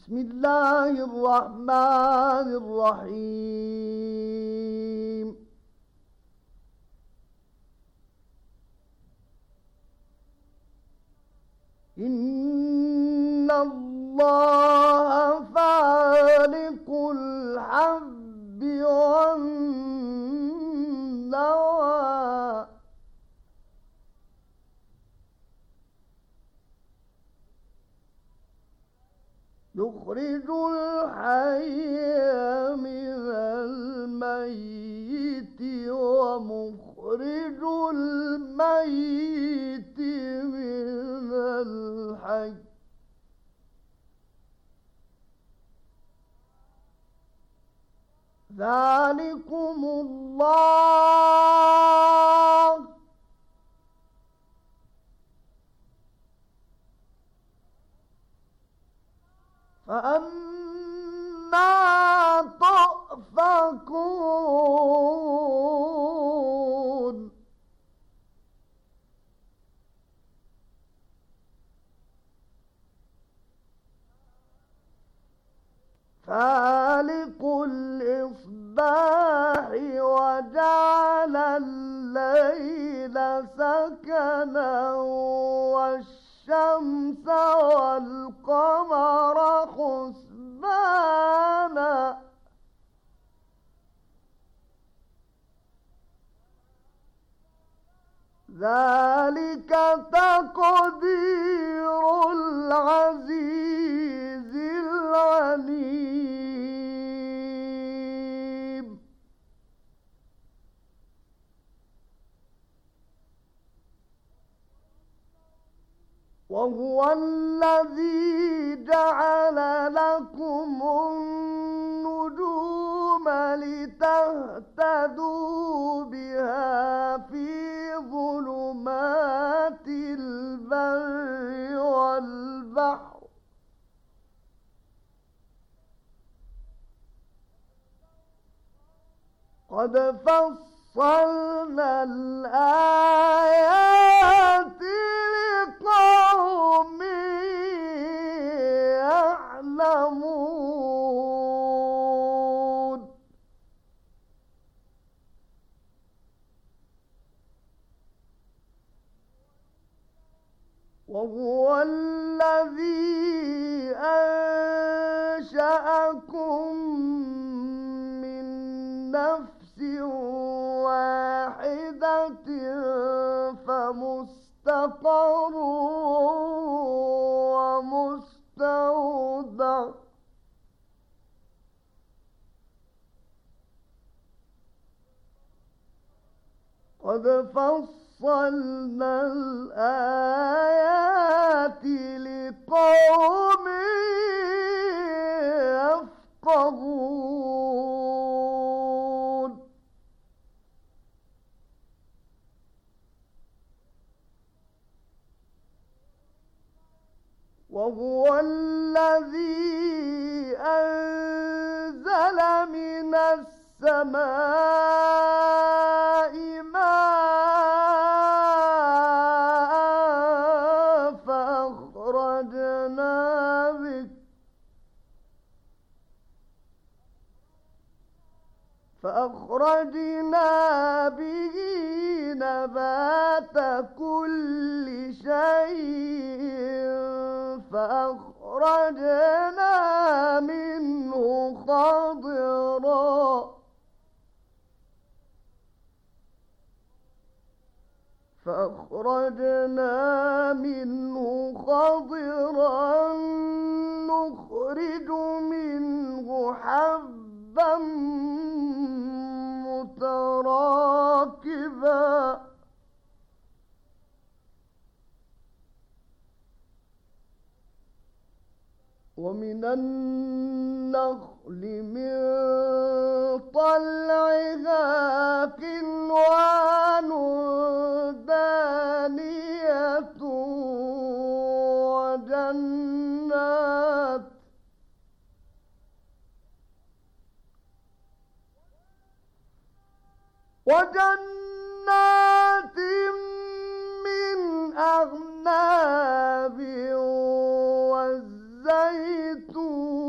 بسم الله الرحمن الرحيم. إن الله فالق الحب والنوى يخرج الحي من الميت ومخرج الميت من الحي ذلكم الله فأنا تؤفكون فالق الإصباح وجعل الليل سكنا والشمس والقمر حسبانا ذلك تقدير العزيز العليم. وهو الذي جعل لكم النجوم لتهتدوا بها في ظلمات البر والبحر قد فصلنا الآيات لقوم يعلمون. وهو الذي أنشأكم من نفس واحدة فمستقر ومستودع قد فصلنا الآيات لقوم يفقهون. وهو الذي أنزل من السماء ماء فأخرجنا به نبات كل شيء فأخرجنا منه خضرا نخرج منه حبا متراكبا ومن النخل من طلعها كنوان دانية وجنات من أعناب والزيتون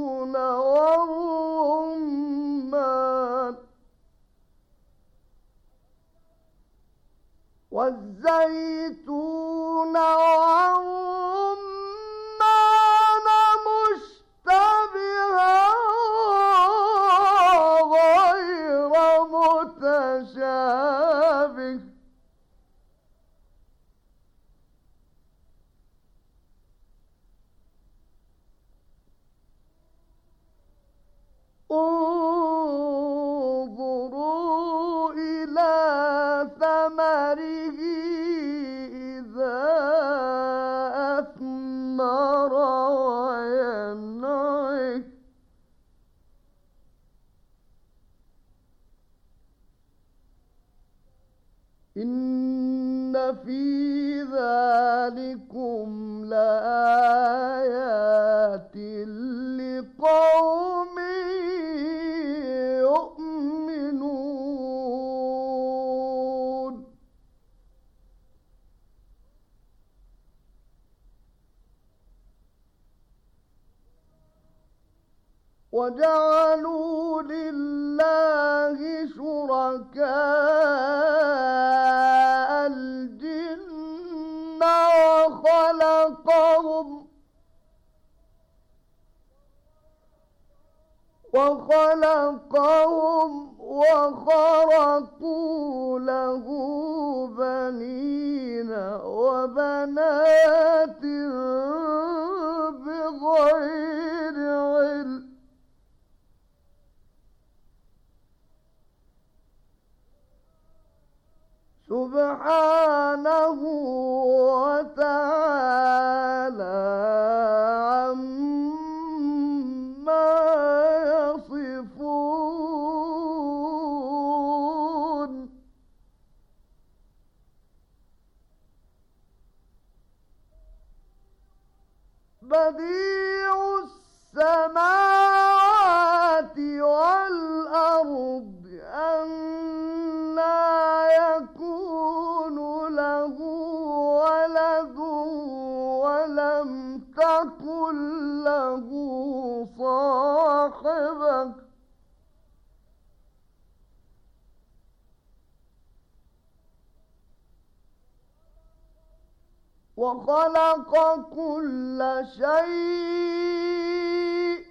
والزيتون والرمان مشتبها غير متشابه انظروا إلى ثمره إذا أثمر وينعه إن في ذلكم لآيات لقوم يؤمنون وجعلوا لله شركاء الجن وخلقهم وخرقوا له بنين وبنات بغير علم سبحانه وتعالى عما يصفون بديع السماوات والأرض أنى يكون له ولد ولم تكن له صاحبة وخلق كل شيء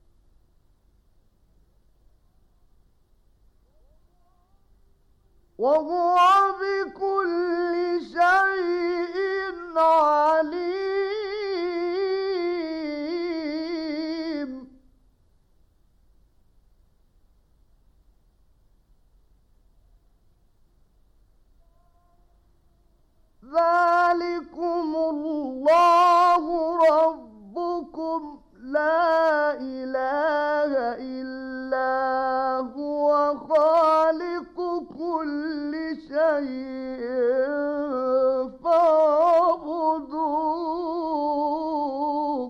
وهو بكل شيء عليم ذلكم الله ربكم لا إله إلا هو خالق كل شيء فاعبدوه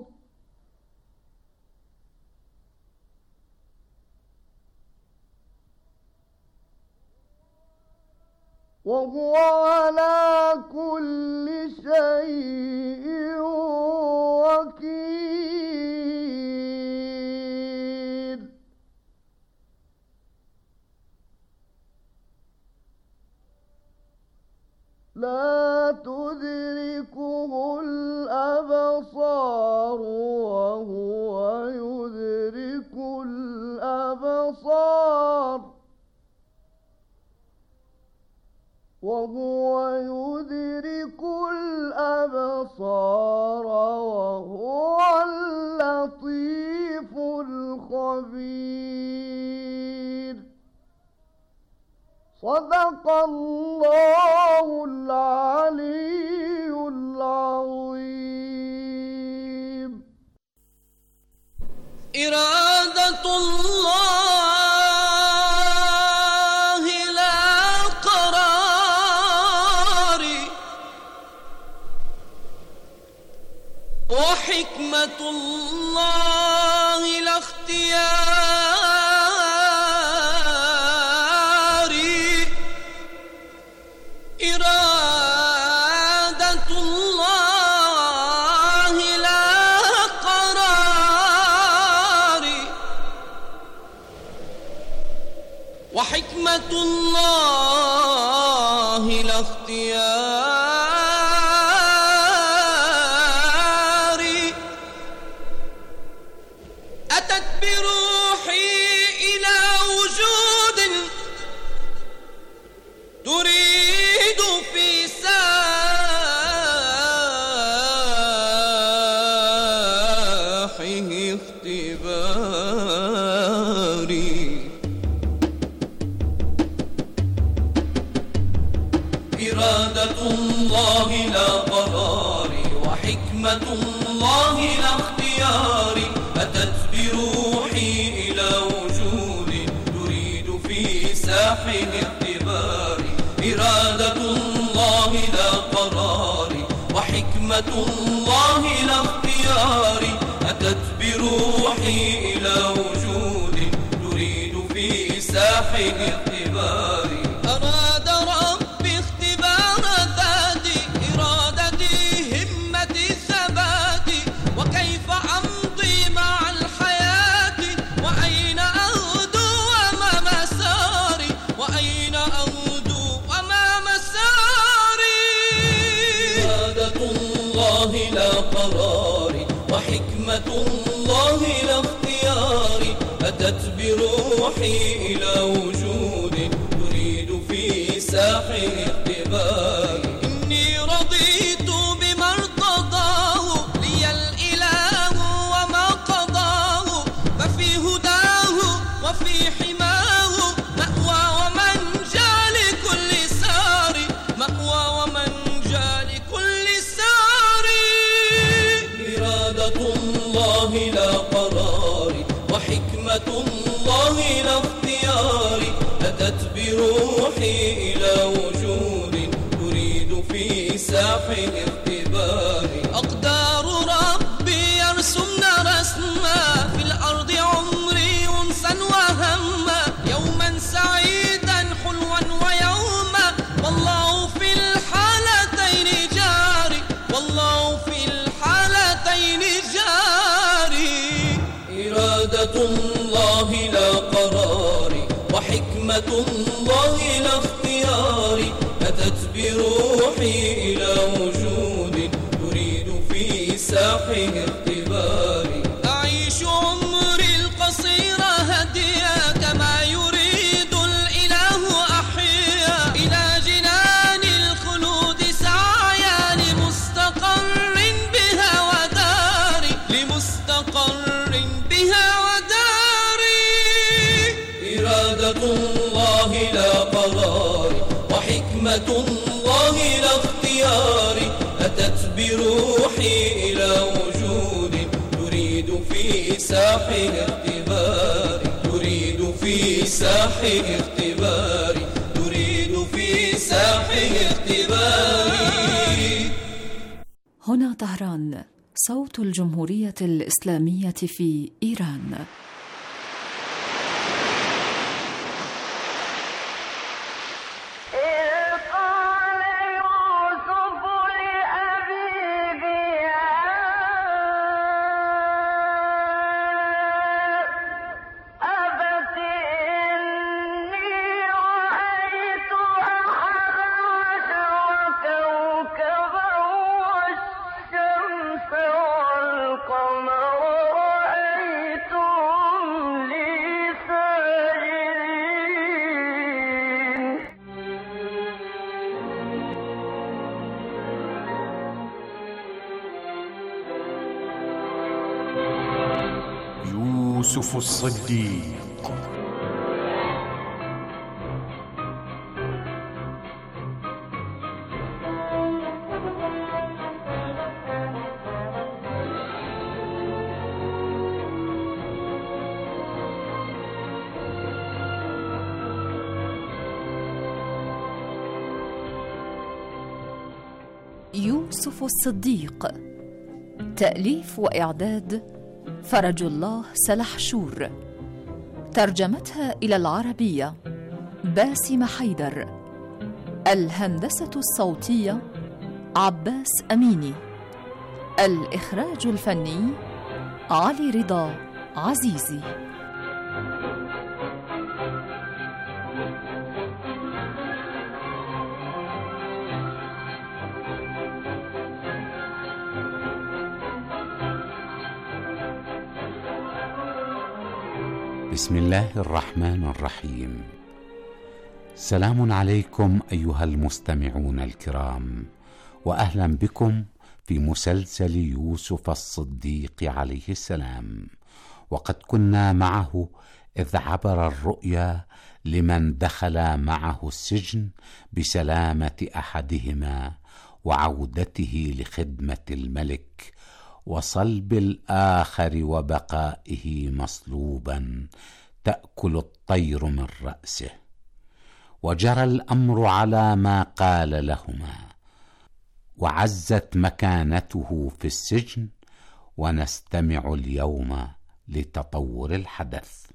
وهو على كل شيء وكيل لا تدركه الأبصار وهو يدرك الأبصار وهو يدرك الأبصار وهو اللطيف الخبير صدق الله العلي العظيم إرادة الله لا قرار وحكمة الله لا اختيار إرادة الله لا قرار وحكمة الله لا اختيار اختبار. إرادة الله لا قرار، وحكمة الله لا اختيار، أتت بروحي إلى وجود تريد في ساحل اختبار. إرادة الله لا قرار، وحكمة الله لا اختيار، أتت بروحي إلى وجود تريد في ساحل اختبار. أراد ربي اختبار ذاتي، إرادتي همتي ثباتي، وكيف أمضي مع الحياة، وأين أغدو وما مساري، وأين أغدو وما مساري. إرادة الله لا قرار، وحكمة الله لا اختيار، أتت بروحي إلى وجود تريد في ساحل اختبار. إني رضيت بما ارتضاه لي الإله وما قضاه، ففي هداه وفي حماه مأوى ومنجى لكل سار، مأوى ومنجى لكل سار. إرادة الله لا قرار، وحكمة الله لا اختيار، أتت بروحي إلى وجود تريد في ساحل اختبار. أقدار ربي يرسمن رسما في الأرض عمري أنسا وهما، يوما سعيدا حلوا ويوما، والله في الحالتين جاري، والله في الحالتين جاري. إرادة الله لا قرار، وحكمة الله لا اختيار، أتت بروحي إلى وجود تريد في ساحل اختبار. أعيش عمري القصير هديا كما يريد الإله، أحيا إلى جنان الخلود سعيا، لمستقر بها وداري، لمستقر بها وداري. إرادة الله لا قرار، وحكمة الله لا اختيار، أتت بروحي إلى وجود تريد في ساحل اختبار، تريد في ساحل اختبار، تريد في ساحل اختبار. هنا طهران، صوت الجمهورية الإسلامية في إيران. يوسف الصديق. يوسف الصديق، تأليف وإعداد فرج الله سلحشور، ترجمتها إلى العربية باسم حيدر، الهندسة الصوتية عباس أميني، الإخراج الفني علي رضا عزيزي. بسم الله الرحمن الرحيم. سلام عليكم أيها المستمعون الكرام، وأهلا بكم في مسلسل يوسف الصديق عليه السلام، وقد كنا معه إذ عبر الرؤيا لمن دخل معه السجن بسلامة أحدهما وعودته لخدمة الملك، وصلب الآخر وبقائه مصلوبا تأكل الطير من رأسه. وجرى الأمر على ما قال لهما، وعزت مكانته في السجن. ونستمع اليوم لتطور الحدث.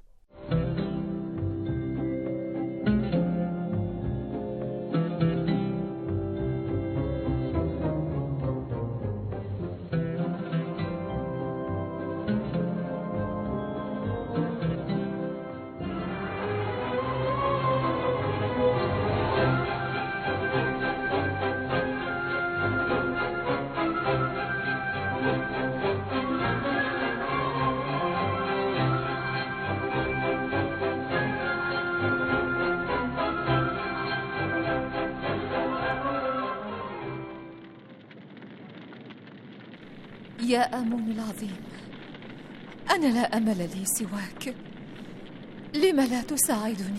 يا آمون العظيم، أنا لا أمل لي سواك، لم لا تساعدني؟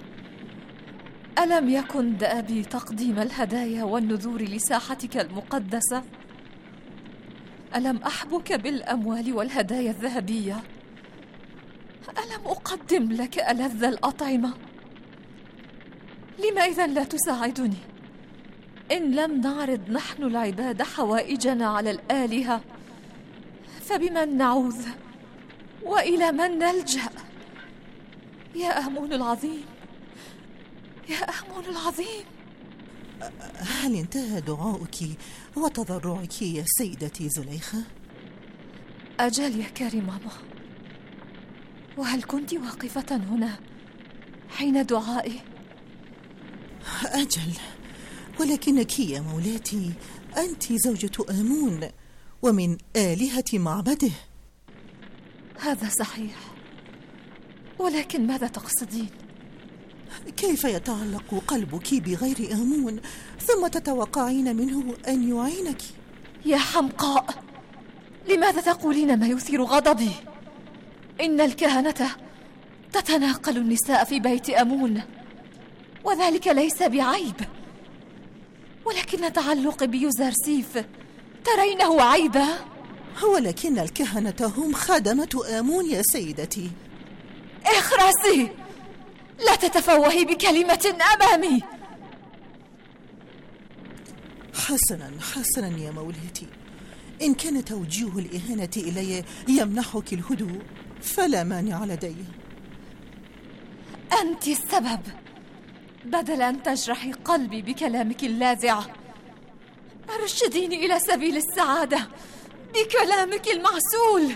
ألم يكن دأبي تقديم الهدايا والنذور لساحتك المقدسة؟ ألم أحبك بالأموال والهدايا الذهبية؟ ألم أقدم لك ألذ الأطعمة؟ لم إذن لا تساعدني؟ إن لم نعرض نحن العباد حوائجنا على الآلهة، فبمن نعوذ وإلى من نلجأ؟ يا آمون العظيم، يا آمون العظيم. هل انتهى دعاؤك وتضرعك يا سيدتي زليخة؟ أجل يا كريماما. وهل كنت واقفة هنا حين دعائي؟ أجل، ولكنك يا مولاتي أنت زوجة آمون ومن آلهة معبده. هذا صحيح، ولكن ماذا تقصدين؟ كيف يتعلق قلبك بغير آمون ثم تتوقعين منه أن يعينك؟ يا حمقاء، لماذا تقولين ما يثير غضبي؟ إن الكهنة تتناقل النساء في بيت آمون، وذلك ليس بعيب، ولكن تعلقي بيوزرسيف ترينه عيبا؟ ولكن الكهنة هم خدمة آمون يا سيدتي. اخرسي، لا تتفوهي بكلمة أمامي. حسنا يا مولاتي، إن كان توجيه الإهانة إلي يمنحك الهدوء فلا مانع لدي. أنت السبب، بدل أن تجرحي قلبي بكلامك اللاذع، أرشديني إلى سبيل السعادة بكلامك المعسول.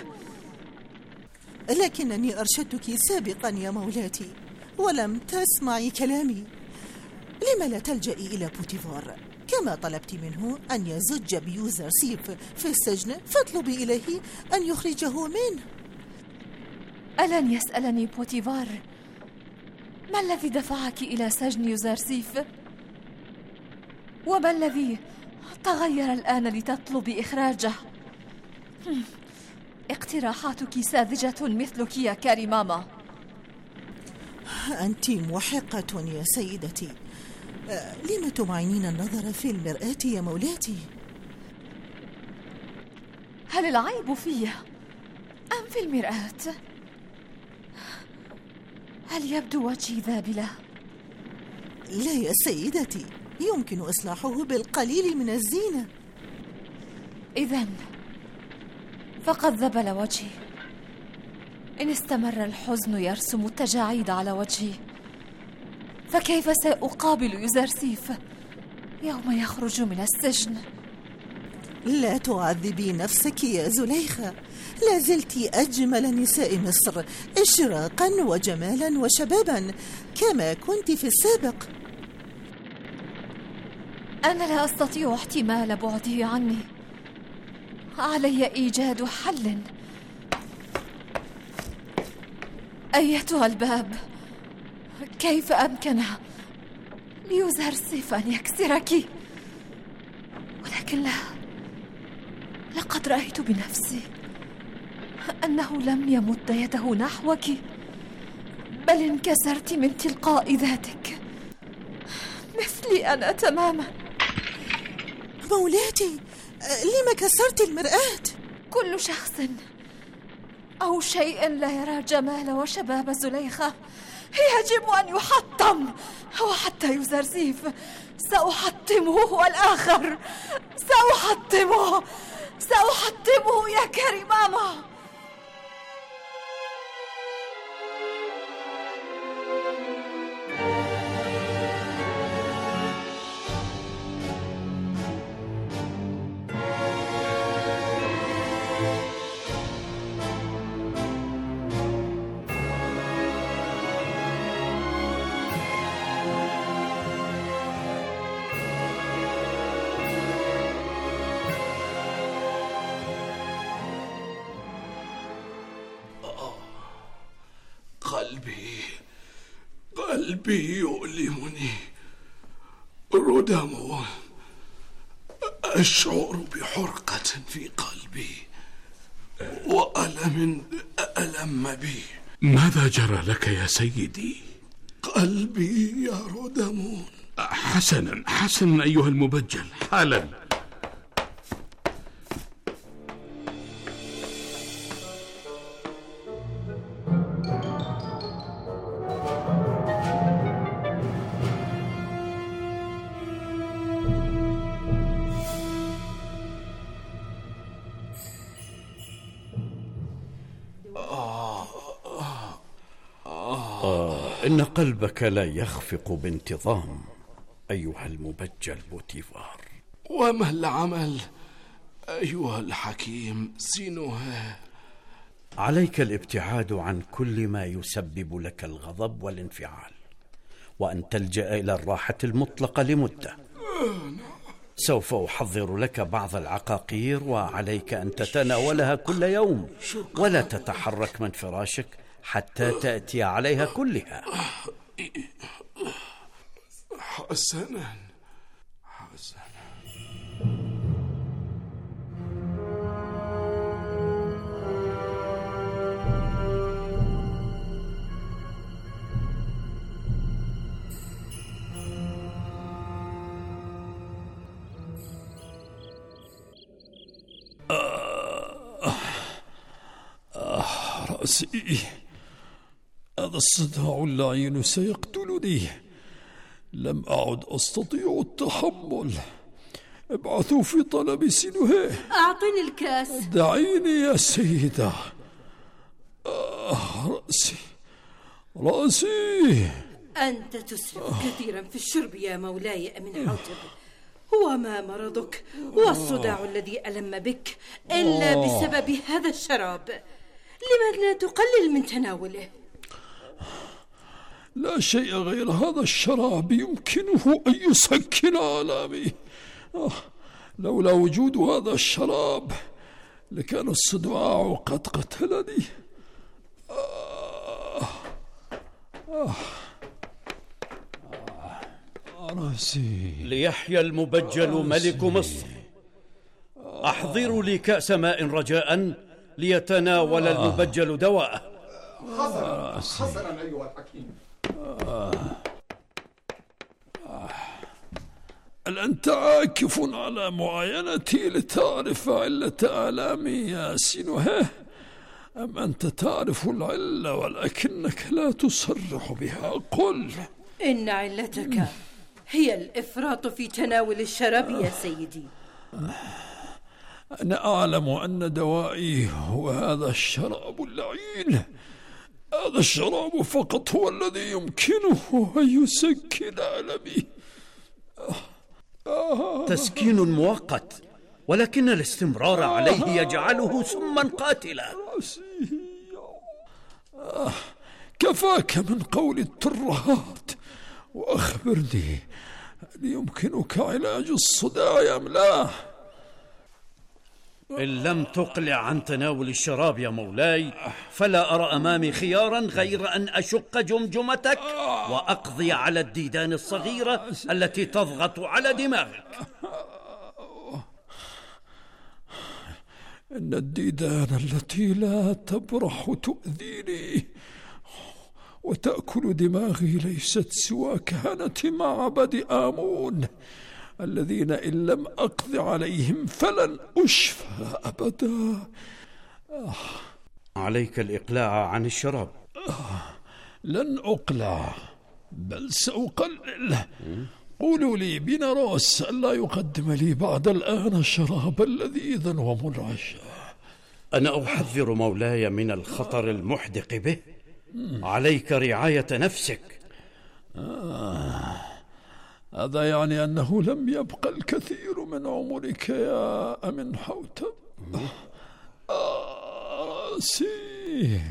لكنني أرشدتك سابقا يا مولاتي ولم تسمعي كلامي. لما لا تلجئي إلى بوتيفار كما طلبت منه أن يزج بيوزرسيف في السجن، فاطلبي إليه أن يخرجه منه. ألن يسألني بوتيفار ما الذي دفعك إلى سجن يوزرسيف؟ وما الذي تغير الآن لتطلبي إخراجه؟ اقتراحاتك ساذجة مثلك يا كريماما. أنت محقة يا سيدتي. لم تمعنين النظر في المرآة يا مولاتي؟ هل العيب في أم في المرآة؟ هل يبدو وجهي ذابلة؟ لا يا سيدتي، يمكن إصلاحه بالقليل من الزينة. إذن فقد ذبل وجهي. إن استمر الحزن يرسم التجاعيد على وجهي، فكيف سأقابل يوزرسيف يوم يخرج من السجن؟ لا تعذبي نفسك يا زليخة، لا زلت أجمل نساء مصر إشراقا وجمالا وشبابا كما كنت في السابق. أنا لا أستطيع احتمال بعده عني، علي إيجاد حل. أيتها الباب، كيف أمكن ليوزرسيف أن يكسرك؟ ولكن لا، لقد رأيت بنفسي أنه لم يمد يده نحوك، بل انكسرت من تلقاء ذاتك مثلي أنا تماما. مولاتي، لم كسرت المرآة؟ كل شخص أو شيء لا يرى جمال وشباب زليخة يجب أن يحطم، وحتى يوزرسيف سأحطمه، والآخر سأحطمه يا كريماما. قلبي يؤلمني ردم، أشعر بحرقة في قلبي وألم ألم بي. ماذا جرى لك يا سيدي؟ قلبي يا ردم. حسنا أيها المبجل، حالا. إن قلبك لا يخفق بانتظام أيها المبجل بوتيفار. وما العمل أيها الحكيم سينوها؟ عليك الابتعاد عن كل ما يسبب لك الغضب والانفعال، وأن تلجأ إلى الراحة المطلقة لمدة. سوف أحضر لك بعض العقاقير، وعليك أن تتناولها كل يوم، ولا تتحرك من فراشك حتى تأتي عليها كلها. حسنا. رأسي، هذا الصداع اللعين سيقتلني. لم أعد أستطيع التحمل. ابعثوا في طلب سينوهيه. أعطني الكاس. دعيني يا سيدة. رأسي. أنت تسرف كثيرا في الشرب يا مولاي أمين حوتب. وما مرضك والصداع الذي ألم بك إلا بسبب هذا الشراب؟ لماذا لا تقلل من تناوله؟ لا شيء غير هذا الشراب يمكنه أن يسكن آلامي. لولا وجود هذا الشراب لكان الصداع قد قتلني. رأسي. ليحيى المبجل ملك مصر. أحضروا لي كأس ماء رجاء ليتناول المبجل دواءه. حسنا أيها الحكيم. هل أنت عاكف على معاينتي لتعرف علة آلامي يا سينوهيه، أم أنت تعرف العلة ولكنك لا تصرح بها؟ قل. إن علتك هي الإفراط في تناول الشراب يا سيدي. أنا أعلم أن دوائي هو هذا الشراب اللعين. هذا الشراب فقط هو الذي يمكنه أن يسكن ألمي. تسكين مؤقت، ولكن الاستمرار عليه يجعله سما قاتلا. كفاك من قول الترهات، وأخبرني، هل يمكنك علاج الصداع أم لا؟ إن لم تقلع عن تناول الشراب يا مولاي فلا أرى أمامي خيارا غير أن أشق جمجمتك وأقضي على الديدان الصغيرة التي تضغط على دماغك. إن الديدان التي لا تبرح تؤذيني وتأكل دماغي ليست سوى كهنة معبد آمون الذين إن لم أقض عليهم فلن أشفى أبدا. عليك الإقلاع عن الشراب. لن أقلع بل سأقلل. قولوا لي بيناروس ألا يقدم لي بعد الآن شرابا لذيذا ومنعشا. أنا أحذر مولاي من الخطر المحدق به. عليك رعاية نفسك. هذا يعني أنه لم يبق الكثير من عمرك يا أمنحوتب. رأسي.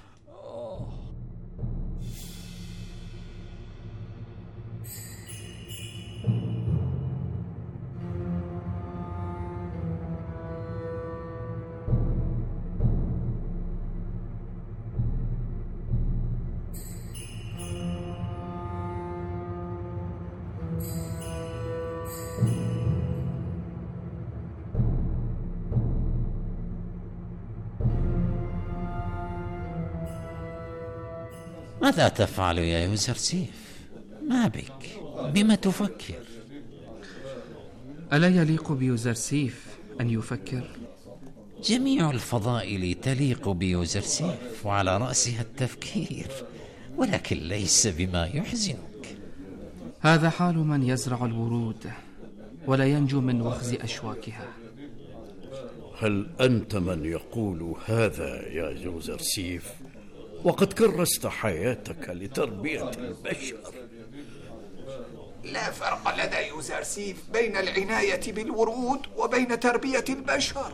ماذا تفعل يا يوزرسيف؟ ما بك؟ بما تفكر؟ ألا يليق بيوزرسيف أن يفكر؟ جميع الفضائل تليق بيوزرسيف وعلى رأسها التفكير، ولكن ليس بما يحزنك. هذا حال من يزرع الورود ولا ينجو من وخز أشواكها. هل أنت من يقول هذا يا يوزرسيف؟ وقد كرست حياتك لتربية البشر. لا فرق لدى يوزرسيف بين العناية بالورود وبين تربية البشر.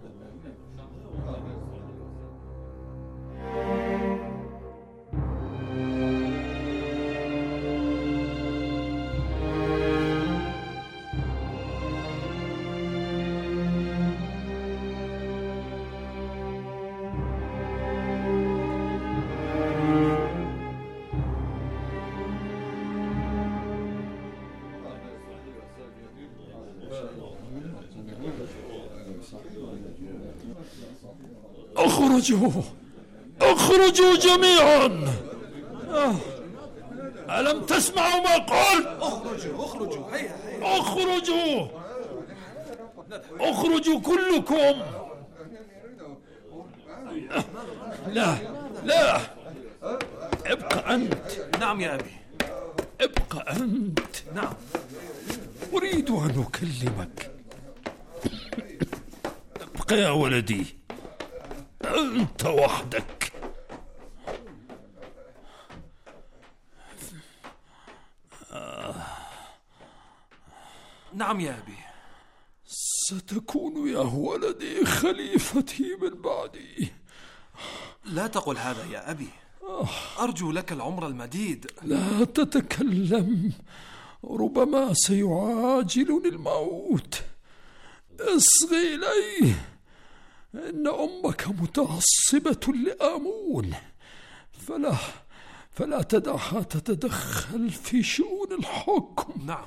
اخرجوا جميعا. ألم تسمعوا ما قلت؟ اخرجوا كلكم. لا ابقى أنت. نعم يا أبي. ابقى أنت. نعم. أريد أن أكلمك. ابقى يا ولدي، أنت وحدك. نعم يا أبي. ستكون يا ولدي خليفتي من بعدي. لا تقل هذا يا أبي. أرجو لك العمر المديد. لا تتكلم، ربما سيعاجلني الموت. اصغي إلي. إن أمك متعصبة لآمون، فلا تدعها تتدخل في شؤون الحكم. نعم.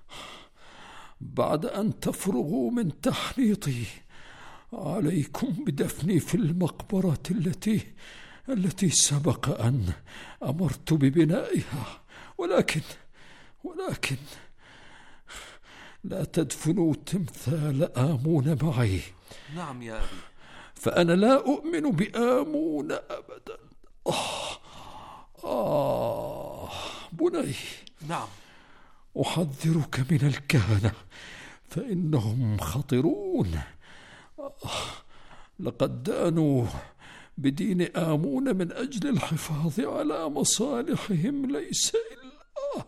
بعد أن تفرغوا من تحنيطي عليكم بدفني في المقبرة التي سبق أن أمرت ببنائها، ولكن لا تدفنوا تمثال آمون معي. نعم يا أبي. فأنا لا أؤمن بآمون أبدا. بني. نعم. أحذرك من الكهنة فإنهم خطرون. لقد دانوا بدين آمون من أجل الحفاظ على مصالحهم، ليس إلا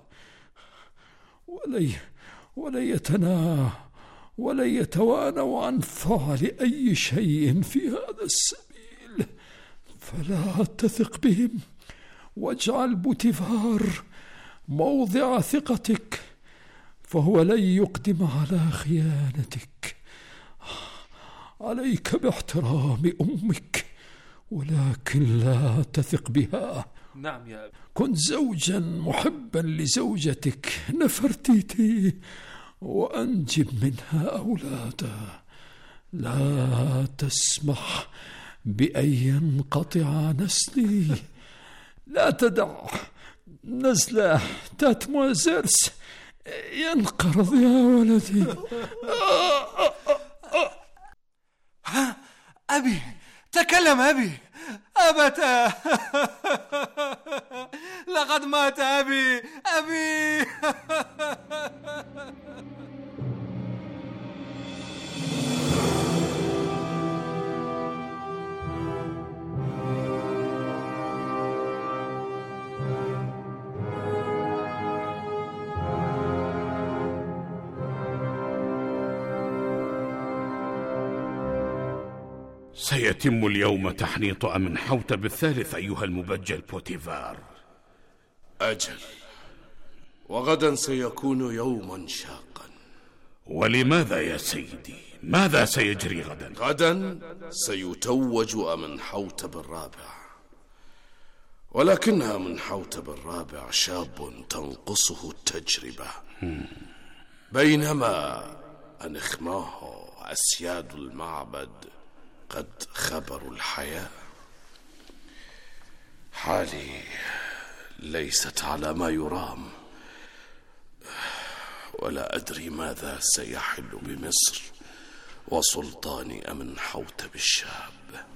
ولن يتوانوا عن فعل أي شيء في هذا السبيل. فلا تثق بهم، واجعل بوتيفار موضع ثقتك، فهو لن يقدم على خيانتك. عليك باحترام أمك، ولكن لا تثق بها. نعم يا أبي. كن زوجا محبا لزوجتك نفرتيتي، وأنجب منها أولادا. لا تسمح بأن ينقطع نسلي. لا تدع نسل تاتموزيرس ينقرض يا ولدي. أبي، تكلم أبي. أبتا، لقد مات أبي. سيتم اليوم تحنيط أمنحوتب الثالث أيها المبجل بوتيفار. أجل، وغدا سيكون يوما شاقا. ولماذا يا سيدي؟ ماذا سيجري غدا؟ غدا سيتوج أمنحوتب الرابع، ولكن أمنحوتب الرابع شاب تنقصه التجربة، بينما أنخماه أسياد المعبد قد خبروا الحياة. حالي ليست على ما يرام، ولا أدري ماذا سيحل بمصر وسلطان أمنحوتب الشاب.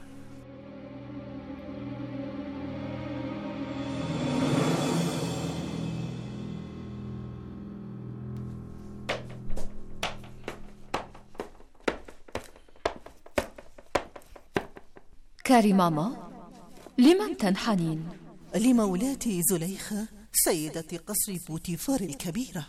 كاري ماما، لمن تنحنين؟ لمولاتي زليخة سيدة قصر بوتيفار الكبيرة.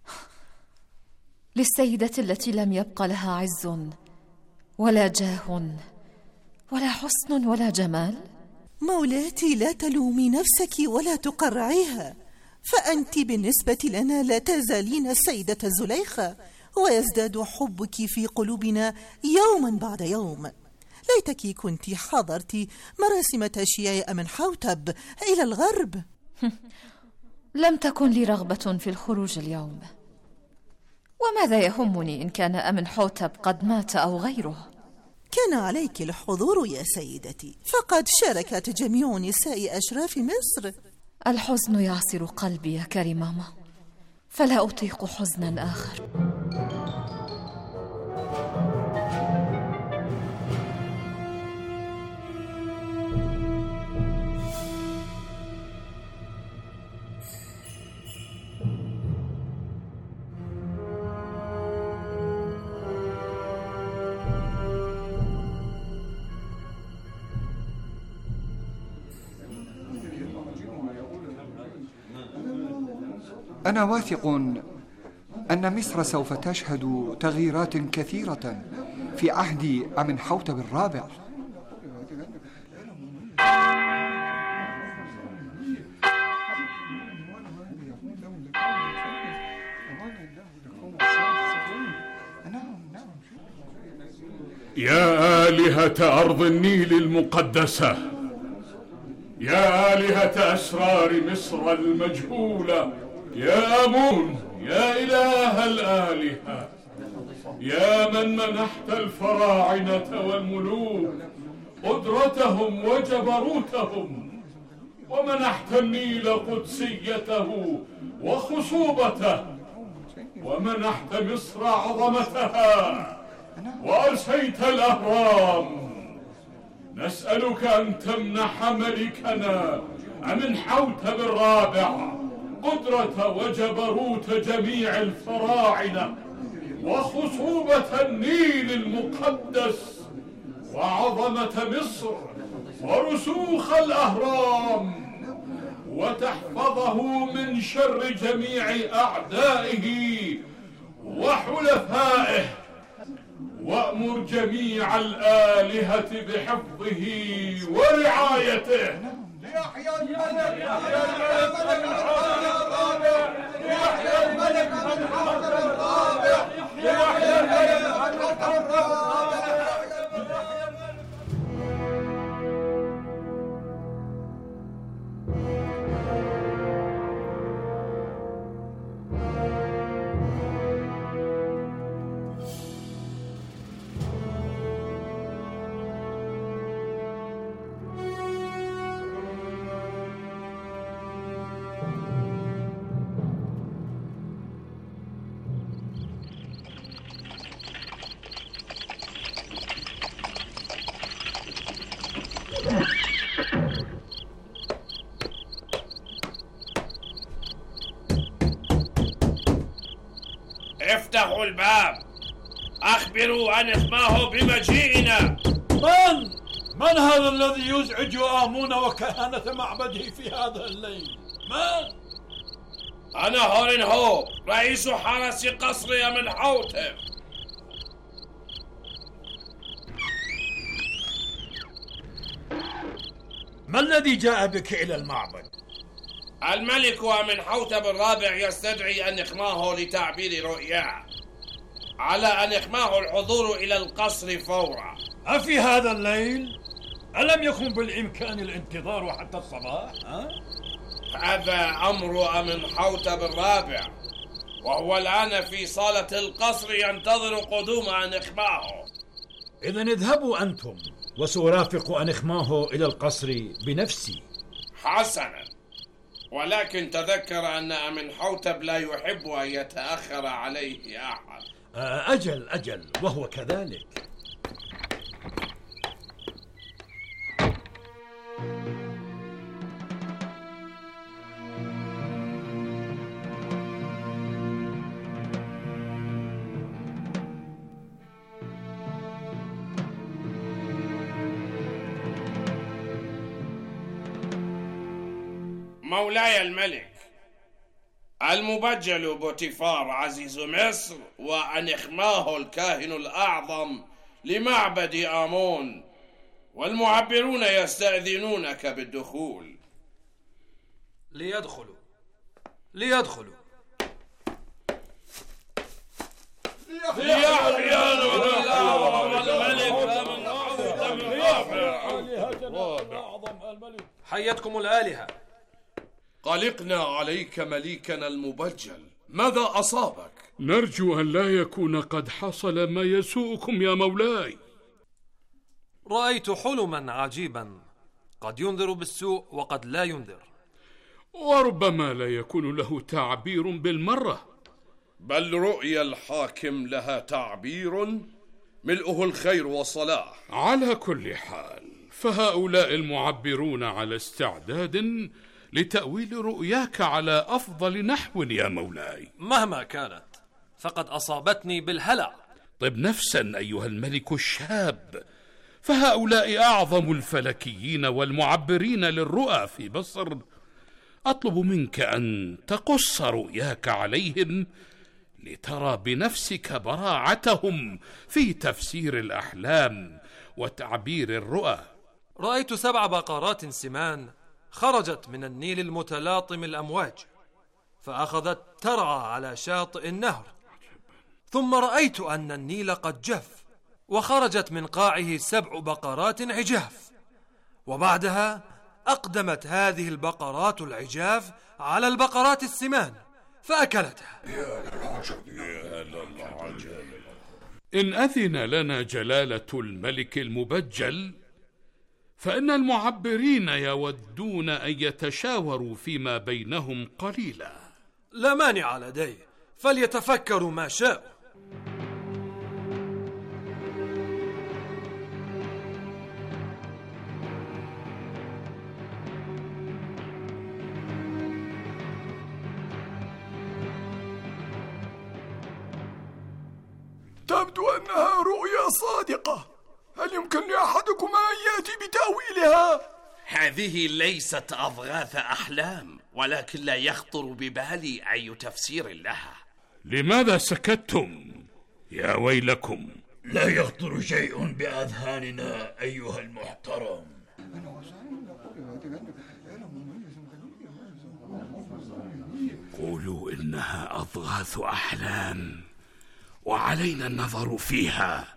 للسيدة التي لم يبق لها عز ولا جاه ولا حسن ولا جمال. مولاتي، لا تلومي نفسك ولا تقرعيها، فأنت بالنسبة لنا لا تزالين السيدة زليخة، ويزداد حبك في قلوبنا يوما بعد يوم. ليتك كنت حضرت مراسم تشييع أمنحوتب إلى الغرب. لم تكن لي رغبة في الخروج اليوم، وماذا يهمني إن كان أمنحوتب قد مات أو غيره؟ كان عليك الحضور يا سيدتي، فقد شاركت جميع نساء أشراف مصر. الحزن يعصر قلبي يا كاري ماما، فلا أطيق حزنا آخر. أنا واثق أن مصر سوف تشهد تغييرات كثيرة في عهد أمنحوتب الرابع. يا آلهة أرض النيل المقدسة، يا آلهة أسرار مصر المجهولة، يا أمون، يا إله الآلهة، يا من منحت الفراعنة والملوك قدرتهم وجبروتهم، ومنحت النيل قدسيته وخصوبته، ومنحت مصر عظمتها، وأرسيت الأهرام. نسألك أن تمنح ملكنا أمنحوتب الرابع قدرة وجبروت جميع الفراعنة، وخصوبة النيل المقدس، وعظمة مصر، ورسوخ الأهرام، وتحفظه من شر جميع أعدائه وحلفائه، وأمر جميع الآلهة بحفظه ورعايته. يحيى الملك، يحيى الملك أمنحوتب الرابع، يحيى الملك أمنحوتب الرابع. افتحوا الباب، أخبروا أنخماه بمجيئنا. من هذا الذي يزعج آمون وكهنة معبده في هذا الليل؟ من؟ أنا هورنهو، رئيس حرس قصر أمنحوتب. ما الذي جاء بك إلى المعبد؟ الملك أمنحوتب الرابع يستدعي أنخماه لتعبير رؤياه، على أنخماه الحضور إلى القصر فورا. أفي هذا الليل؟ ألم يكن بالإمكان الانتظار حتى الصباح؟ هذا أمر أمنحوتب الرابع، وهو الآن في صالة القصر ينتظر قدوم أنخماه. إذن اذهبوا أنتم وسأرافق أنخماه إلى القصر بنفسي. حسنا، ولكن تذكر أن أمنحوتب لا يحب أن يتأخر عليه أحد. أجل وهو كذلك. مولاي الملك، المبجل بوتيفار عزيز مصر وأنخماه الكاهن الأعظم لمعبد آمون والمعبرون يستأذنونك بالدخول. ليدخلوا. حيتكم الآلهة. قلقنا عليك مليكنا المبجل، ماذا أصابك؟ نرجو أن لا يكون قد حصل ما يسوءكم يا مولاي. رأيت حلما عجيبا، قد ينذر بالسوء وقد لا ينذر، وربما لا يكون له تعبير بالمرة. بل رؤيا الحاكم لها تعبير ملؤه الخير والصلاح. على كل حال، فهؤلاء المعبرون على استعداد لتأويل رؤياك على أفضل نحو يا مولاي. مهما كانت فقد أصابتني بالهلع. طب نفسا أيها الملك الشاب، فهؤلاء أعظم الفلكيين والمعبرين للرؤى في بصر. أطلب منك أن تقص رؤياك عليهم لترى بنفسك براعتهم في تفسير الأحلام وتعبير الرؤى. رأيت 7 بقرات سمان خرجت من النيل المتلاطم الأمواج، فأخذت ترعى على شاطئ النهر. ثم رأيت أن النيل قد جف، وخرجت من قاعه 7 بقرات عجاف، وبعدها أقدمت هذه البقرات العجاف على البقرات السمان فأكلتها. إن أذن لنا جلالة الملك المبجل، فإن المعبرين يودون أن يتشاوروا فيما بينهم قليلا. لا مانع لدي، فليتفكروا ما شاءوا. تبدو أنها رؤيا صادقة. هل يمكن لأحدكم أن يأتي بتأويلها؟ هذه ليست أضغاث أحلام، ولكن لا يخطر ببالي أي تفسير لها. لماذا سكتتم يا ويلكم؟ لا يخطر شيء بأذهاننا أيها المحترم. قولوا إنها أضغاث أحلام وعلينا النظر فيها.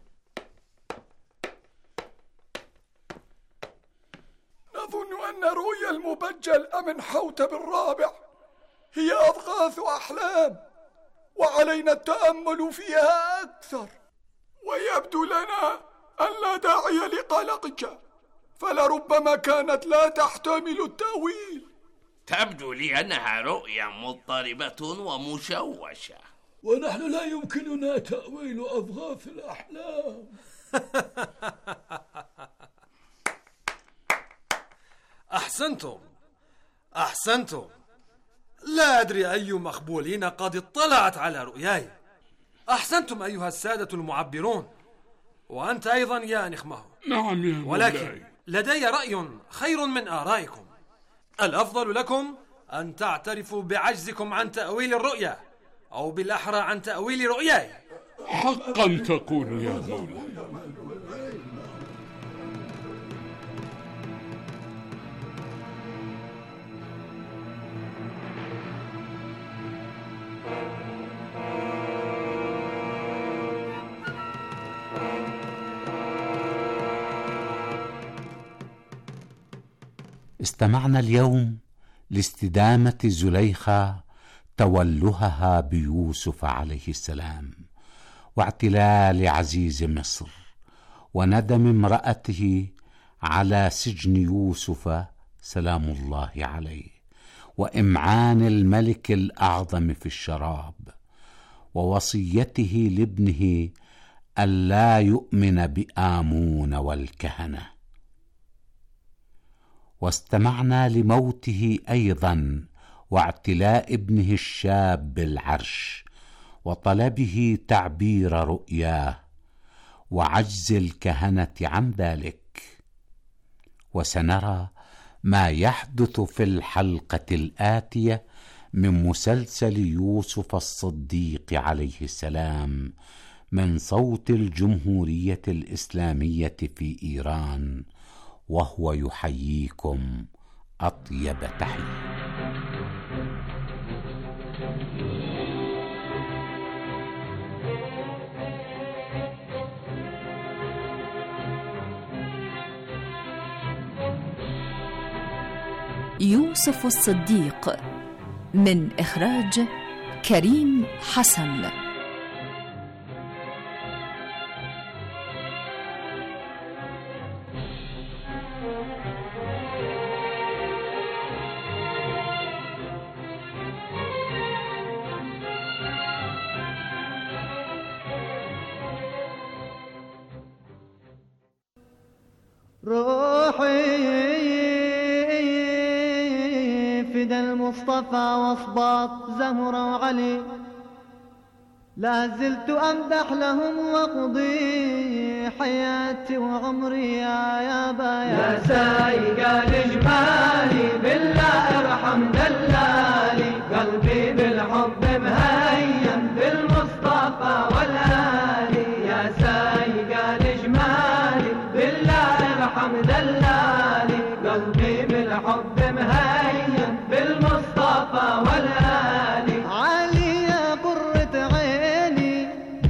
نظن أن رؤيا المبجل أمنحوتب الرابع هي أضغاث أحلام، وعلينا التأمل فيها أكثر. ويبدو لنا أن لا داعي لقلقك، فلربما كانت لا تحتمل التأويل. تبدو لي أنها رؤيا مضطربة ومشوشة، ونحن لا يمكننا تأويل أضغاث الأحلام. أحسنتم. لا أدري أي مخبولين قد اطلعت على رؤياي. أحسنتم أيها السادة المعبرون، وأنت أيضا يا نخمه. نعم يا مولاي. ولكن لدي رأي خير من آرائكم. الأفضل لكم أن تعترفوا بعجزكم عن تأويل الرؤيا، أو بالأحرى عن تأويل رؤياي. حقا تقول يا مولاي. استمعنا اليوم لاستدامة زليخة تولهها بيوسف عليه السلام، واعتلال عزيز مصر، وندم امرأته على سجن يوسف سلام الله عليه، وإمعان الملك الأعظم في الشراب، ووصيته لابنه ألا يؤمن بآمون والكهنة. واستمعنا لموته أيضا، واعتلاء ابنه الشاب بالعرش، وطلبه تعبير رؤياه، وعجز الكهنة عن ذلك. وسنرى ما يحدث في الحلقة الآتية من مسلسل يوسف الصديق عليه السلام، من صوت الجمهورية الإسلامية في إيران، وهو يحييكم أطيب تحية. يوسف الصديق، من إخراج كريم حسن. روحي فدى المصطفى واصباط زهرة وعلي، لا زلت أمدح لهم واقضي حياتي وعمري يا بايا. يا سايق الجمالي بالله ارحم دلالي، قلبي بالحب مهيم بالمصطفى والآلي. يا سايق الجمالي بالله ارحم دلالي، قلبي بالحب مهيم بالمصطفى والآلي. علي يا قرة عيني،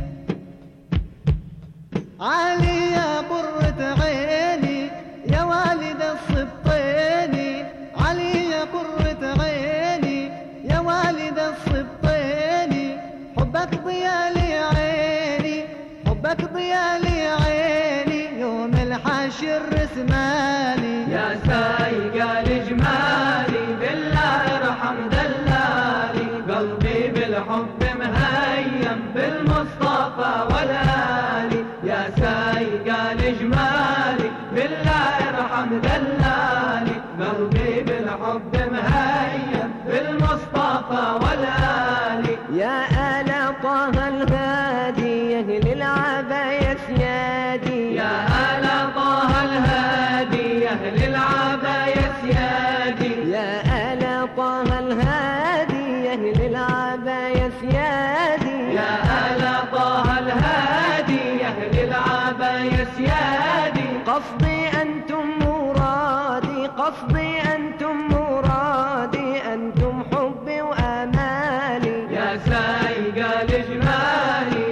علي يا قرة عيني يا والد الصبطيني، علي يا قرة عيني يا والد الصبطيني. حبك ضيالي عيني، حبك ضيالي عيني، يوم الحشر رسماني. يا سايق الجمالي بالله ارحم دلالي، قلبي بالحب مهيم بالمصطفى والآلي. يا سايق الجمالي بالله ارحم دلالي، قلبي بالحب مهيم بالمصطفى والآلي. يا آل طه الهادي يا أهل العباية سيادي، يا آل طه الهادي يا أهل العباية سيادي. يا آل طه الهادي يا أهل العباية سيادي. يا آل طه الهادي يا أهل العباية سيادي. قصدي أنتم مرادي، قصدي أنتم مرادي، أنتم حبي وآمالي. يا سايق الجمالي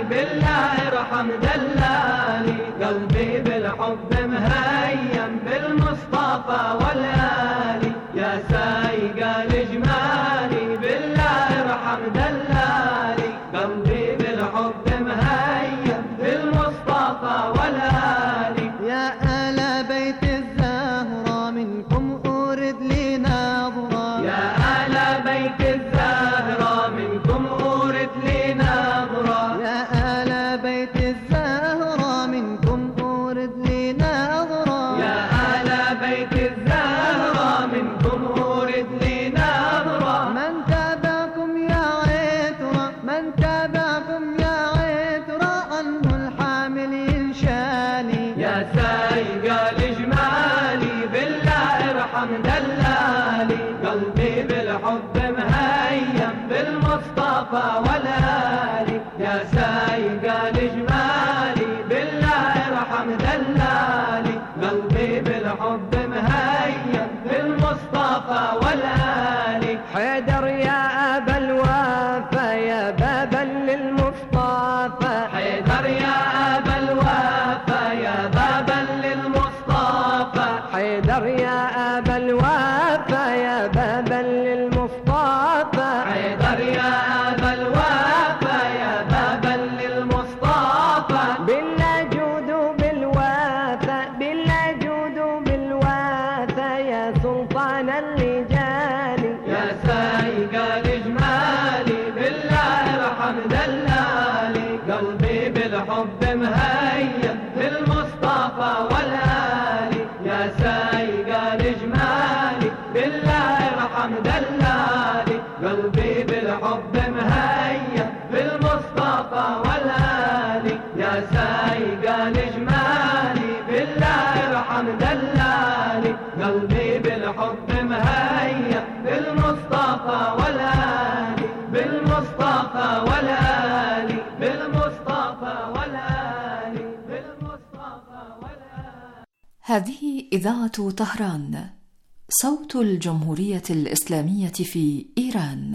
بالمصطفى والآلي يا سايق الإجمالي بالله ارحم دلالي قلبي بالحب مهيأ بالمصطفى والآلي حيدر يا أبا الوفا يا بابا للمصطفى حيدر يا أبا الوفا يا بابا للمصطفى حيدر يا أبا الوفا يا بابا للمصطفى حيدر يا أبا الوفا يا بابا للمصطفى بالله جود بالوفا بالله جود بالوفا يا سلطان الرجال يا سايق الإجمالي بالله ارحم دلالي قلبي بالحب مهيأ بالمصطفى والآلي يا سايق الإجمالي بالله ارحم دلالي قلبي بالحب مهيأ بالمصطفى والآلي يا سايق الإجمالي بالله ارحم دلالي قلبي بالحب مهيأ بالمصطفى والآلي بالمصطفى والآلي بالمصطفى والآلي بالمصطفى والآلي. هذه إذاعة طهران، صوت الجمهورية الإسلامية في إيران.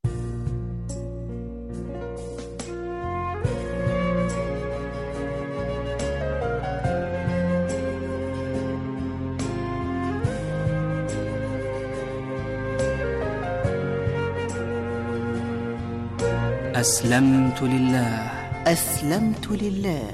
أسلمت لله. أسلمت لله.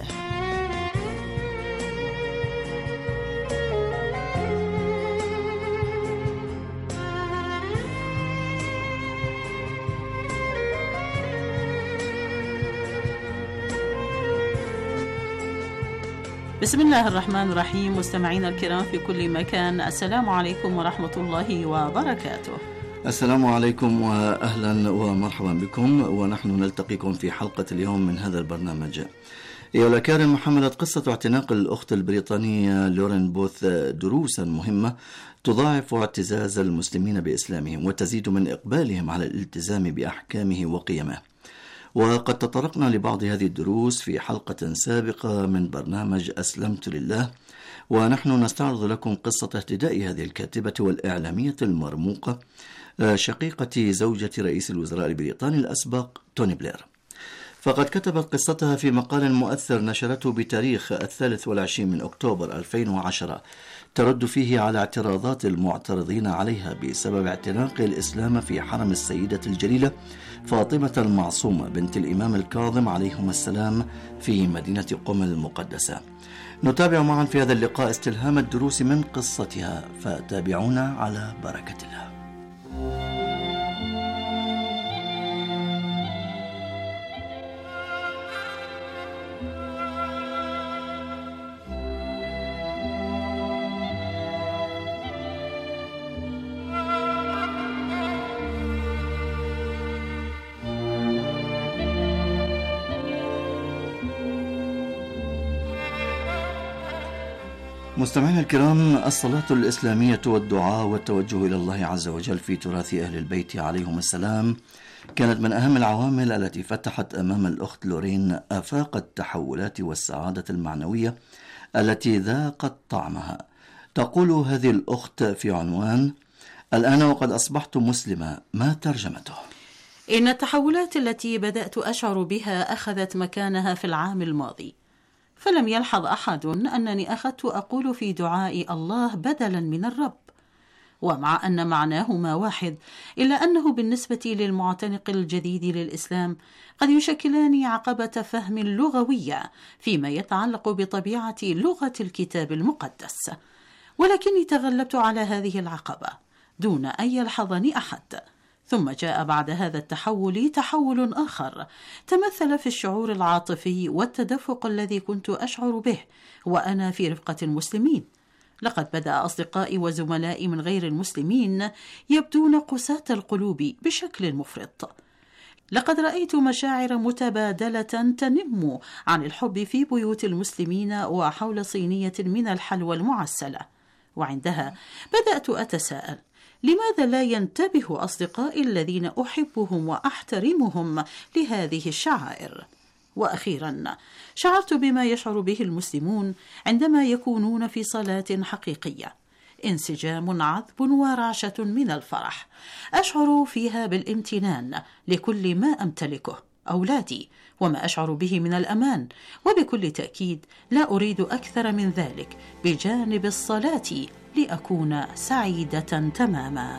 بسم الله الرحمن الرحيم. مستمعينا الكرام في كل مكان، السلام عليكم ورحمة الله وبركاته. السلام عليكم وأهلا ومرحبا بكم، ونحن نلتقيكم في حلقة اليوم من هذا البرنامج. أيها الأكارم، حملت قصة اعتناق الأخت البريطانية لورين بوث دروسا مهمة تضاعف اعتزاز المسلمين بإسلامهم وتزيد من إقبالهم على الالتزام بأحكامه وقيمه. وقد تطرقنا لبعض هذه الدروس في حلقة سابقة من برنامج أسلمت لله، ونحن نستعرض لكم قصة اهتداء هذه الكاتبة والإعلامية المرموقة شقيقة زوجة رئيس الوزراء البريطاني الأسبق توني بلير. فقد كتبت قصتها في مقال مؤثر نشرته بتاريخ 23 من أكتوبر 2010 ترد فيه على اعتراضات المعترضين عليها بسبب اعتناق الإسلام في حرم السيدة الجليلة فاطمة المعصومة بنت الإمام الكاظم عليهما السلام في مدينة قم المقدسة. نتابع معا في هذا اللقاء استلهام الدروس من قصتها، فتابعونا على بركة الله. مستمعينا الكرام، الصلاة الإسلامية والدعاء والتوجه إلى الله عز وجل في تراث أهل البيت عليهم السلام كانت من أهم العوامل التي فتحت أمام الأخت لورين آفاق التحولات والسعادة المعنوية التي ذاقت طعمها. تقول هذه الأخت في عنوان: الآن وقد أصبحت مسلمة، ما ترجمته؟ إن التحولات التي بدأت أشعر بها أخذت مكانها في العام الماضي، فلم يلحظ أحد أنني أخذت أقول في دعائي الله بدلا من الرب، ومع أن معناهما واحد إلا أنه بالنسبة للمعتنق الجديد للإسلام قد يشكلان عقبة فهم لغوية فيما يتعلق بطبيعة لغة الكتاب المقدس، ولكني تغلبت على هذه العقبة دون أن يلحظني أحد. ثم جاء بعد هذا التحول تحول آخر تمثل في الشعور العاطفي والتدفق الذي كنت أشعر به وأنا في رفقة المسلمين. لقد بدأ أصدقائي وزملائي من غير المسلمين يبدون قساة القلوب بشكل مفرط. لقد رأيت مشاعر متبادلة تنم عن الحب في بيوت المسلمين وحول صينية من الحلوى المعسلة، وعندها بدأت أتساءل: لماذا لا ينتبه أصدقائي الذين أحبهم وأحترمهم لهذه الشعائر؟ وأخيرا، شعرت بما يشعر به المسلمون عندما يكونون في صلاة حقيقية، انسجام عذب ورعشة من الفرح، أشعر فيها بالامتنان لكل ما أمتلكه، أولادي، وما أشعر به من الأمان، وبكل تأكيد لا أريد أكثر من ذلك بجانب الصلاة لأكون سعيدة تماما.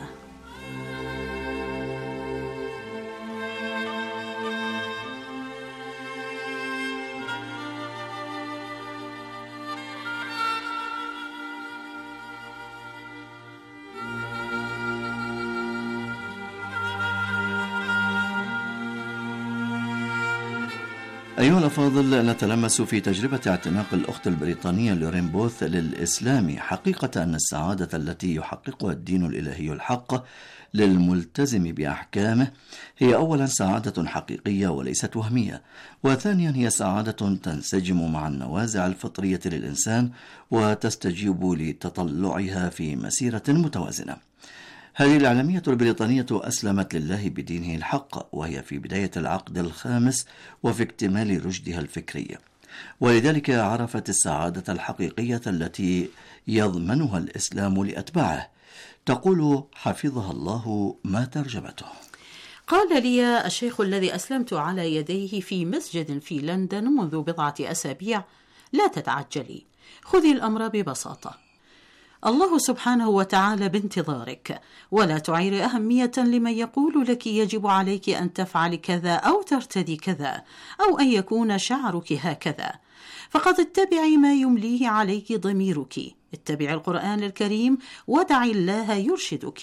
أيها الأفاضل، نتلمس في تجربة اعتناق الأخت البريطانية لورين بوث للإسلام حقيقة أن السعادة التي يحققها الدين الإلهي الحق للملتزم بأحكامه هي أولا سعادة حقيقية وليست وهمية، وثانيا هي سعادة تنسجم مع النوازع الفطرية للإنسان وتستجيب لتطلعها في مسيرة متوازنة. هذه الإعلامية البريطانية أسلمت لله بدينه الحق، وهي في بداية العقد الخامس وفي اكتمال رشدها الفكري، ولذلك عرفت السعادة الحقيقية التي يضمنها الإسلام لأتباعه. تقول حفظها الله ما ترجمته: قال لي الشيخ الذي أسلمت على يديه في مسجد في لندن منذ بضعة أسابيع: لا تتعجلي، خذي الأمر ببساطة، الله سبحانه وتعالى بانتظارك، ولا تعير أهمية لمن يقول لك يجب عليك أن تفعل كذا أو ترتدي كذا أو أن يكون شعرك هكذا، فقد اتبعي ما يمليه عليك ضميرك، اتبعي القرآن الكريم ودعي الله يرشدك.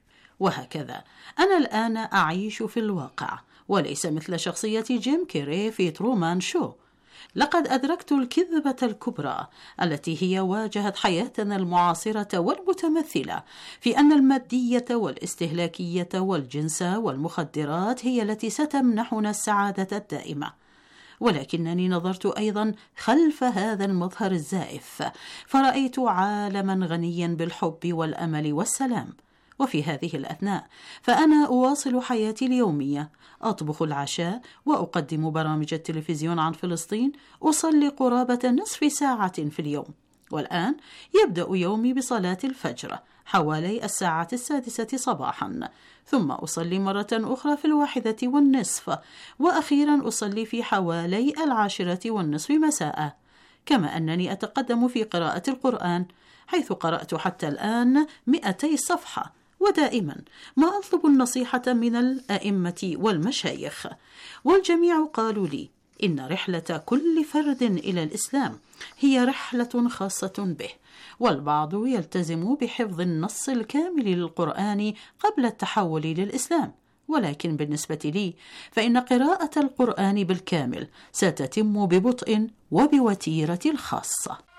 وهكذا أنا الآن أعيش في الواقع، وليس مثل شخصية جيم كيري في ترومان شو. لقد أدركت الكذبة الكبرى التي هي واجهت حياتنا المعاصرة والمتمثلة في أن المادية والاستهلاكية والجنس والمخدرات هي التي ستمنحنا السعادة الدائمة. ولكنني نظرت أيضا خلف هذا المظهر الزائف، فرأيت عالما غنيا بالحب والأمل والسلام. وفي هذه الأثناء فأنا أواصل حياتي اليومية، أطبخ العشاء وأقدم برامج التلفزيون عن فلسطين، أصلي قرابة نصف ساعة في اليوم. والآن يبدأ يومي بصلاة الفجر حوالي الساعة 6 صباحا، ثم أصلي مرة أخرى في 1:30، وأخيرا أصلي في حوالي 10:30 مساء. كما أنني أتقدم في قراءة القرآن، حيث قرأت حتى الآن 200 صفحة، ودائما ما أطلب النصيحة من الأئمة والمشايخ، والجميع قالوا لي إن رحلة كل فرد إلى الإسلام هي رحلة خاصة به، والبعض يلتزم بحفظ النص الكامل للقرآن قبل التحول للإسلام، ولكن بالنسبة لي فإن قراءة القرآن بالكامل ستتم ببطء وبوتيرة خاصة.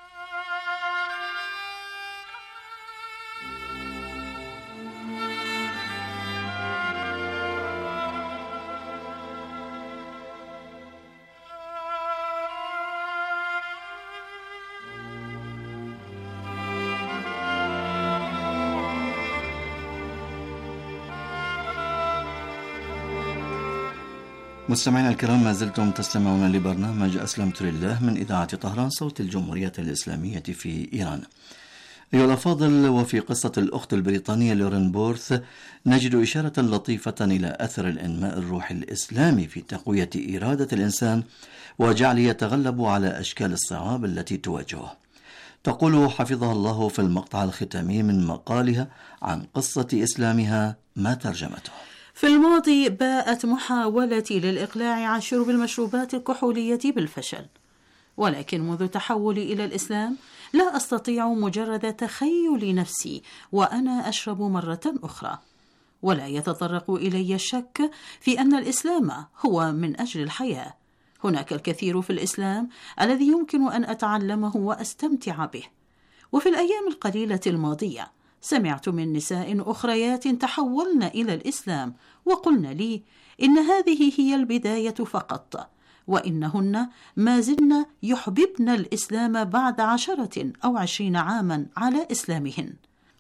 مستمعينا الكرام، ما زلتم تستمعون لبرنامج أسلمت لله من إذاعة طهران صوت الجمهورية الإسلامية في إيران. أيها الأفاضل، وفي قصة الأخت البريطانية لورين بوث نجد إشارة لطيفة إلى أثر الإنماء الروحي الإسلامي في تقوية إرادة الإنسان وجعله يتغلب على أشكال الصعاب التي تواجهه. تقول حفظها الله في المقطع الختامي من مقالها عن قصة إسلامها ما ترجمته: في الماضي باءت محاولتي للإقلاع عن شرب المشروبات الكحولية بالفشل، ولكن منذ تحولي إلى الإسلام لا أستطيع مجرد تخيل نفسي وأنا أشرب مرة أخرى، ولا يتطرق إلي الشك في أن الإسلام هو من أجل الحياة. هناك الكثير في الإسلام الذي يمكن أن أتعلمه وأستمتع به. وفي الأيام القليلة الماضية سمعت من نساء أخريات تحولن إلى الإسلام وقلن لي إن هذه هي البداية فقط، وإنهن ما زلن يحببن الإسلام بعد 10 أو 20 عاما على إسلامهن.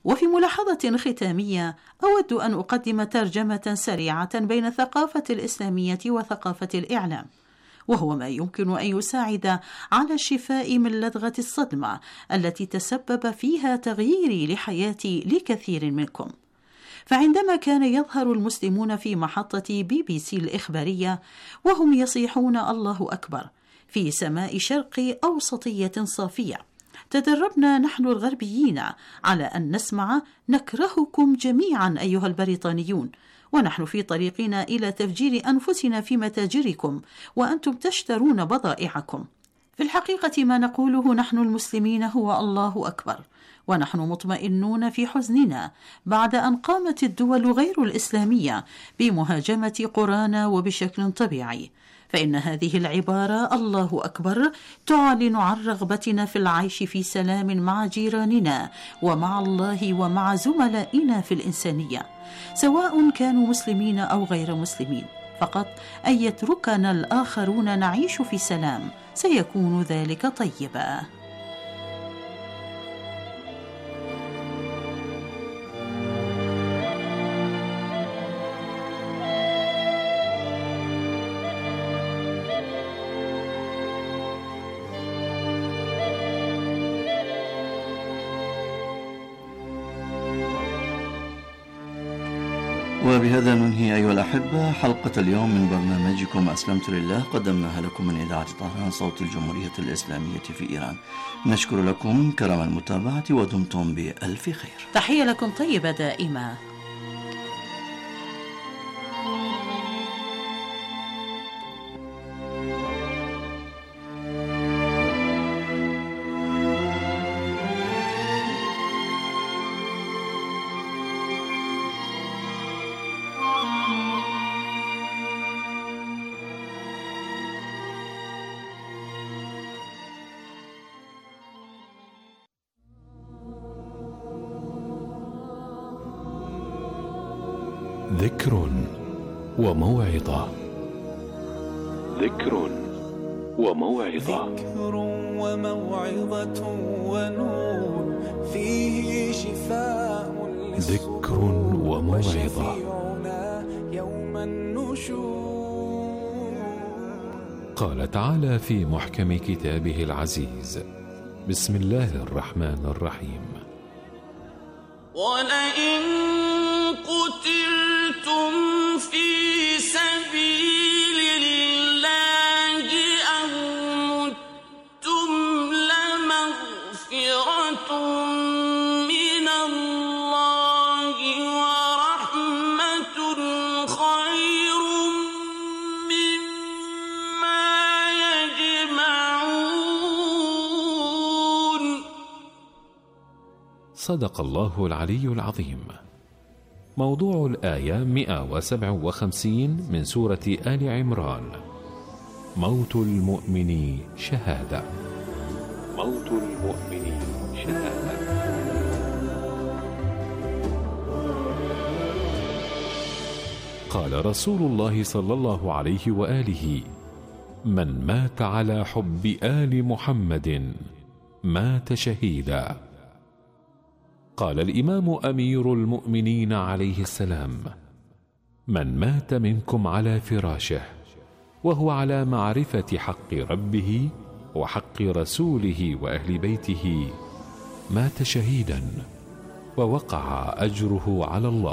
وفي ملاحظة ختامية أود أن أقدم ترجمة سريعة بين الثقافة الإسلامية وثقافة الإعلام، وهو ما يمكن أن يساعد على الشفاء من لدغة الصدمة التي تسبب فيها تغييري لحياتي لكثير منكم. فعندما كان يظهر المسلمون في محطة BBC الإخبارية وهم يصيحون الله أكبر في سماء شرق أوسطية صافية، تدربنا نحن الغربيين على أن نسمع نكرهكم جميعا أيها البريطانيون، ونحن في طريقنا إلى تفجير أنفسنا في متاجركم وأنتم تشترون بضائعكم. في الحقيقة ما نقوله نحن المسلمين هو الله أكبر، ونحن مطمئنون في حزننا بعد أن قامت الدول غير الإسلامية بمهاجمة قرانا وبشكل طبيعي، فإن هذه العبارة الله أكبر تعلن عن رغبتنا في العيش في سلام مع جيراننا ومع الله ومع زملائنا في الإنسانية، سواء كانوا مسلمين أو غير مسلمين، فقط أن يتركنا الآخرون نعيش في سلام سيكون ذلك طيبا. وبهذا ننهي أيها الأحبة حلقة اليوم من برنامجكم أسلمت لله، قدمناها لكم من إذاعة طهران صوت الجمهورية الإسلامية في إيران. نشكر لكم كرم المتابعة ودمتم بألف خير. تحية لكم طيبة دائما. ذكر وموعظة. ذكر وموعظة. ذكر وموعظة ونور فيه شفاء. ذكر وموعظة. يوم النشور. قال تعالى في محكم كتابه العزيز: بسم الله الرحمن الرحيم: ولئن قتلتم في سبيل الله أو متم لمغفرة من الله ورحمة خير مما يجمعون. صدق الله العلي العظيم. موضوع الآية 157 من سورة آل عمران: موت المؤمن شهادة. موت المؤمن شهادة. قال رسول الله صلى الله عليه وآله: من مات على حب آل محمد مات شهيدا. قال الإمام أمير المؤمنين عليه السلام: من مات منكم على فراشه وهو على معرفة حق ربه وحق رسوله وأهل بيته مات شهيدا ووقع أجره على الله.